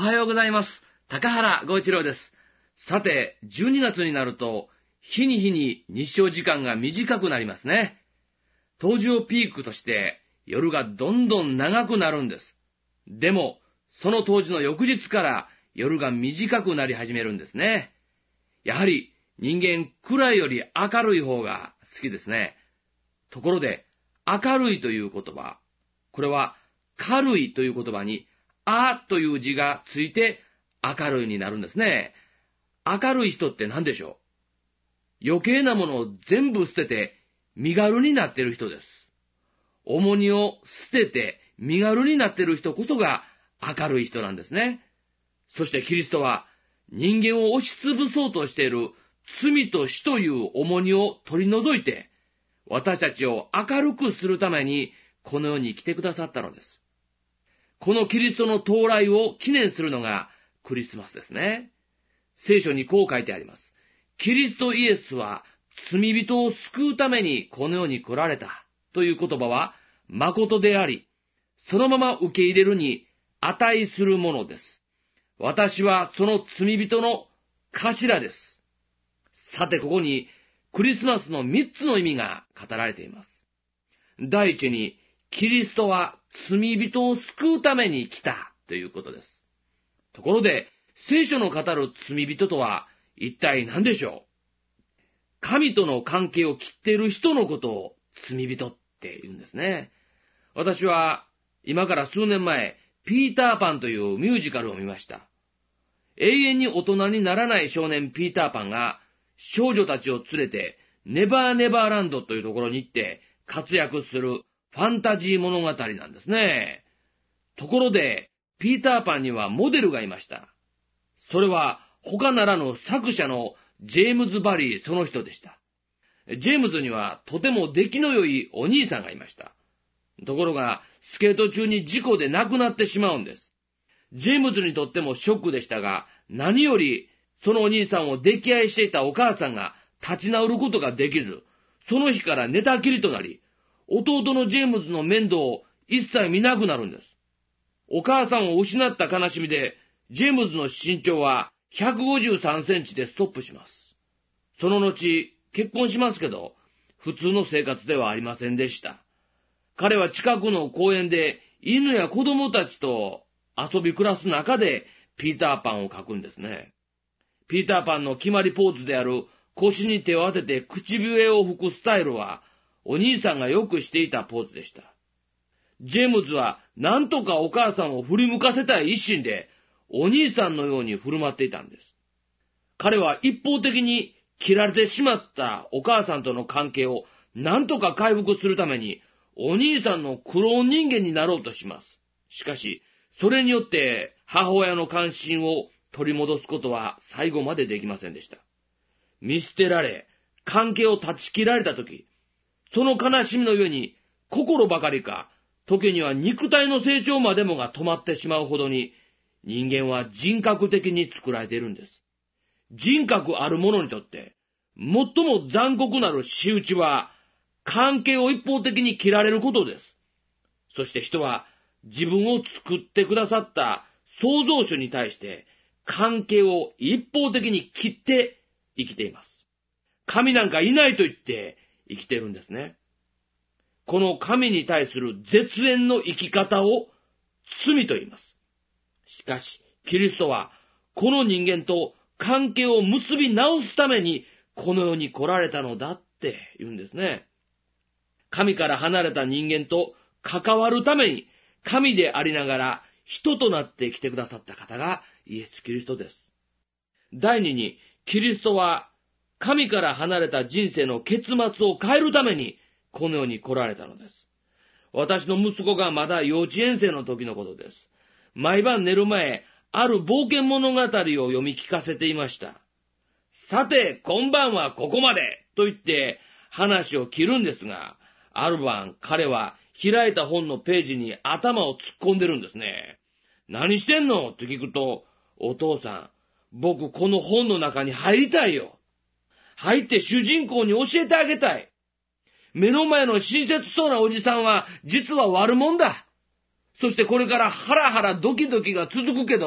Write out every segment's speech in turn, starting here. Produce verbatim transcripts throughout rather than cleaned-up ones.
はようございます。高原剛一郎です。さて、じゅうにがつになると、日に日に日照時間が短くなりますね。冬至をピークとして、夜がどんどん長くなるんです。でも、その冬至の翌日から夜が短くなり始めるんですね。やはり人間暗いより明るい方が好きですね。ところで、明るいという言葉、これは軽いという言葉にあという字がついて明るいになるんですね。明るい人って何でしょう？余計なものを全部捨てて身軽になっている人です。重荷を捨てて身軽になっている人こそが明るい人なんですね。そしてキリストは人間を押しつぶそうとしている罪と死という重荷を取り除いて、私たちを明るくするためにこの世に来てくださったのです。このキリストの到来を記念するのがクリスマスですね。聖書にこう書いてあります。キリストイエスは罪人を救うためにこの世に来られたという言葉は誠であり、そのまま受け入れるに値するものです。私はその罪人の頭です。さてここにクリスマスの三つの意味が語られています。第一に、キリストは罪人を救うために来たということです。ところで、聖書の語る罪人とは一体何でしょう？神との関係を切っている人のことを罪人って言うんですね。私は今から数年前、ピーターパンというミュージカルを見ました。永遠に大人にならない少年ピーターパンが少女たちを連れてネバーネバーランドというところに行って活躍するファンタジー物語なんですね。ところで、ピーターパンにはモデルがいました。それは他ならぬ作者のジェームズ・バリーその人でした。ジェームズにはとても出来の良いお兄さんがいました。ところが、スケート中に事故で亡くなってしまうんです。ジェームズにとってもショックでしたが、何よりそのお兄さんを溺愛していたお母さんが立ち直ることができず、その日から寝たきりとなり、弟のジェームズの面倒を一切見なくなるんです。お母さんを失った悲しみで、ジェームズの身長はひゃくごじゅうさんセンチでストップします。その後、結婚しますけど、普通の生活ではありませんでした。彼は近くの公園で犬や子供たちと遊び暮らす中でピーターパンを描くんですね。ピーターパンの決まりポーズである腰に手を当てて口笛を吹くスタイルはお兄さんがよくしていたポーズでした。ジェームズは何とかお母さんを振り向かせたい一心でお兄さんのように振る舞っていたんです。彼は一方的に切られてしまったお母さんとの関係を何とか回復するためにお兄さんのクローン人間になろうとします。しかし、それによって母親の関心を取り戻すことは最後までできませんでした。見捨てられ、関係を断ち切られたとき、その悲しみの上に心ばかりか、時には肉体の成長までもが止まってしまうほどに、人間は人格的に作られているんです。人格ある者にとって、最も残酷なる仕打ちは、関係を一方的に切られることです。そして人は自分を作ってくださった創造主に対して関係を一方的に切って生きています。神なんかいないと言って生きているんですね。この神に対する絶縁の生き方を罪と言います。しかし、キリストはこの人間と関係を結び直すためにこの世に来られたのだって言うんですね。神から離れた人間と関わるために神でありながら人となって来てくださった方がイエス・キリストです。第二に、キリストは神から離れた人生の結末を変えるためにこの世に来られたのです。私の息子がまだ幼稚園生の時のことです。毎晩寝る前、ある冒険物語を読み聞かせていました。さて、今晩はここまでと言って話を切るんですが、ある晩、彼は開いた本のページに頭を突っ込んでるんですね。何してんのと聞くと、お父さん、僕この本の中に入りたいよ。入って主人公に教えてあげたい。目の前の親切そうなおじさんは実は悪者だ。そしてこれからハラハラドキドキが続くけど、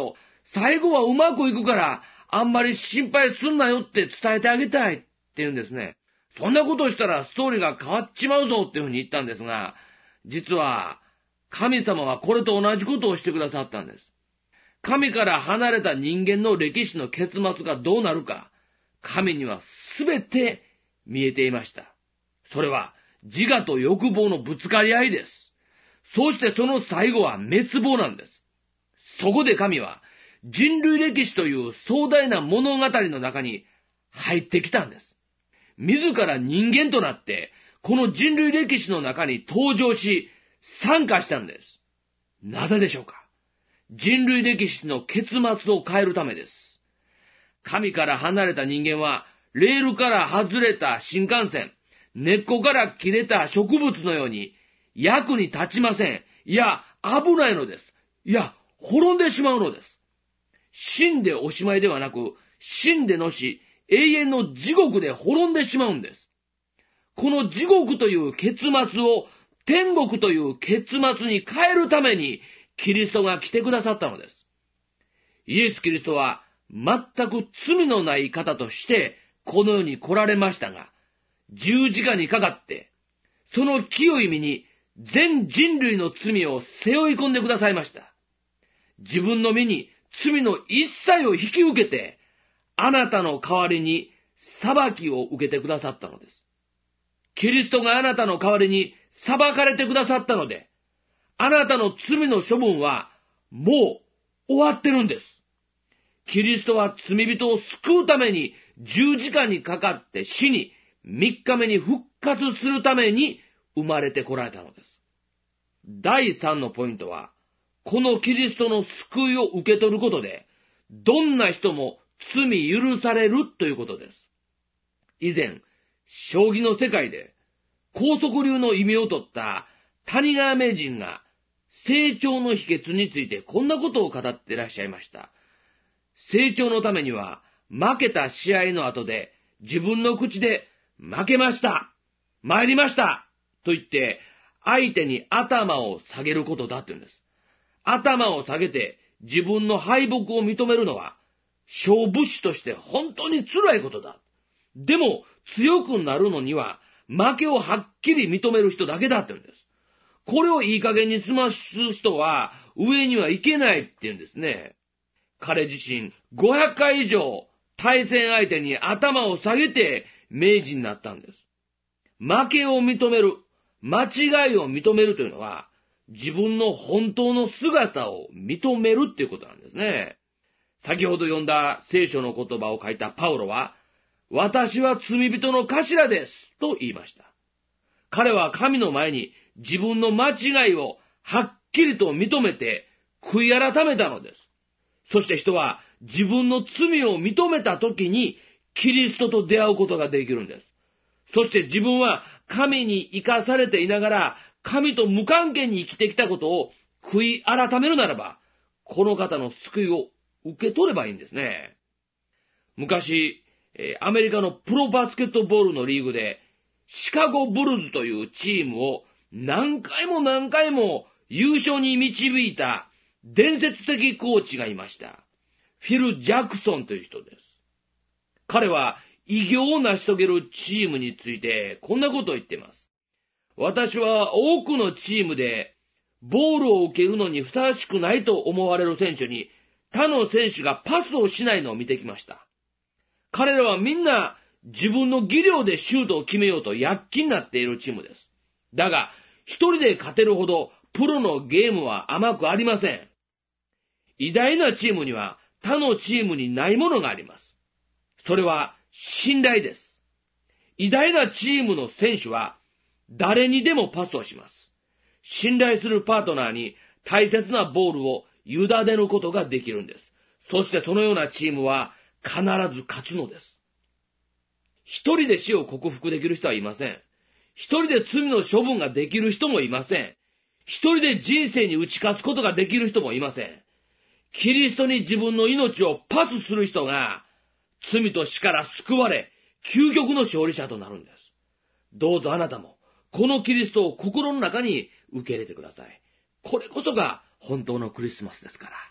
最後はうまくいくから、あんまり心配すんなよって伝えてあげたいって言うんですね。そんなことしたらストーリーが変わっちまうぞっていうふうに言ったんですが、実は神様はこれと同じことをしてくださったんです。神から離れた人間の歴史の結末がどうなるか、神にはすべて見えていました。それは自我と欲望のぶつかり合いです。そうしてその最後は滅亡なんです。そこで神は人類歴史という壮大な物語の中に入ってきたんです。自ら人間となって、この人類歴史の中に登場し、参加したんです。なぜでしょうか？人類歴史の結末を変えるためです。神から離れた人間は、レールから外れた新幹線、根っこから切れた植物のように、役に立ちません。いや、危ないのです。いや、滅んでしまうのです。死んでおしまいではなく、死んでのし、永遠の地獄で滅んでしまうんです。この地獄という結末を天国という結末に変えるためにキリストが来てくださったのです。イエス・キリストは全く罪のない方としてこの世に来られましたが、十字架にかかって、その清い身に全人類の罪を背負い込んでくださいました。自分の身に罪の一切を引き受けて、あなたの代わりに裁きを受けてくださったのです。キリストがあなたの代わりに裁かれてくださったので、あなたの罪の処分はもう終わってるんです。キリストは罪人を救うために十字架にかかって死に、三日目に復活するために生まれてこられたのです。第三のポイントは、このキリストの救いを受け取ることで、どんな人も罪許されるということです。以前、将棋の世界で高速流の異名を取った谷川名人が成長の秘訣についてこんなことを語っていらっしゃいました。成長のためには負けた試合の後で自分の口で負けました、参りましたと言って相手に頭を下げることだって言うんです。頭を下げて自分の敗北を認めるのは勝負師として本当に辛いことだ。でも強くなるのには負けをはっきり認める人だけだって言うんです。これをいい加減に済ます人は上にはいけないって言うんですね。彼自身ごひゃっかい以上対戦相手に頭を下げて名人になったんです。負けを認める、間違いを認めるというのは自分の本当の姿を認めるっていうことなんですね。先ほど読んだ聖書の言葉を書いたパウロは、私は罪人の頭ですと言いました。彼は神の前に自分の間違いをはっきりと認めて悔い改めたのです。そして人は自分の罪を認めた時にキリストと出会うことができるんです。そして自分は神に生かされていながら神と無関係に生きてきたことを悔い改めるならば、この方の救いを受け取ればいいんですね。昔、アメリカのプロバスケットボールのリーグで、シカゴブルーズというチームを何回も何回も優勝に導いた伝説的コーチがいました。フィル・ジャクソンという人です。彼は偉業を成し遂げるチームについてこんなことを言っています。私は多くのチームでボールを受けるのにふさわしくないと思われる選手に他の選手がパスをしないのを見てきました。彼らはみんな自分の技量でシュートを決めようと躍起になっているチームです。だが、一人で勝てるほどプロのゲームは甘くありません。偉大なチームには他のチームにないものがあります。それは信頼です。偉大なチームの選手は誰にでもパスをします。信頼するパートナーに大切なボールを委ねることができるんです。そしてそのようなチームは必ず勝つのです。一人で死を克服できる人はいません。一人で罪の処分ができる人もいません。一人で人生に打ち勝つことができる人もいません。キリストに自分の命をパスする人が罪と死から救われ、究極の勝利者となるんです。どうぞあなたもこのキリストを心の中に受け入れてください。これこそが本当のクリスマスですから。